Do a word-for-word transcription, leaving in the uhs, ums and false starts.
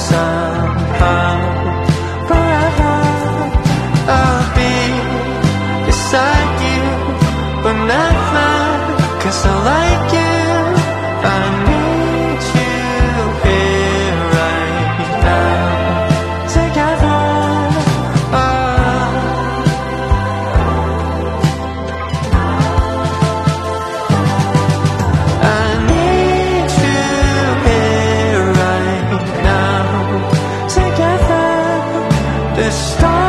somehow. Forever I'll be beside you, but never, 'cause I like you. I need you here right now. Together, oh. I need you here right now. Together, the stars